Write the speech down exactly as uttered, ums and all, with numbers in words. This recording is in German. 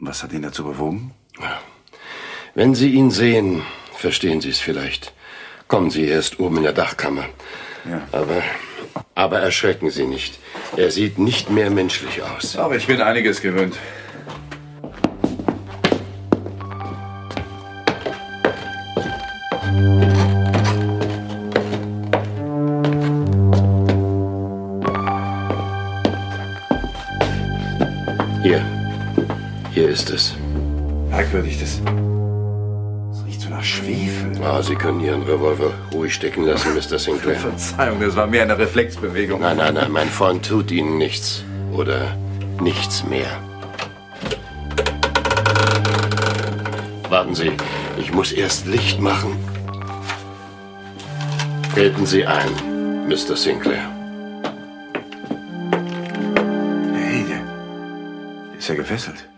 Was hat ihn dazu bewogen? Ja. Wenn Sie ihn sehen, verstehen Sie es vielleicht. Kommen Sie, er ist oben in der Dachkammer. Ja. Aber, aber erschrecken Sie nicht. Er sieht nicht mehr menschlich aus. Aber ich bin einiges gewöhnt. Hier. Hier ist es. Merkwürdig, das... Das riecht so nach Schwefel. Ah, Sie können Ihren Revolver ruhig stecken lassen, Mister Sinclair. Verzeihung, das war mehr eine Reflexbewegung. Nein, nein, nein, mein Freund tut Ihnen nichts. Oder nichts mehr. Warten Sie, ich muss erst Licht machen. Treten Sie ein, Mister Sinclair. Hey, der, der ist ja gefesselt.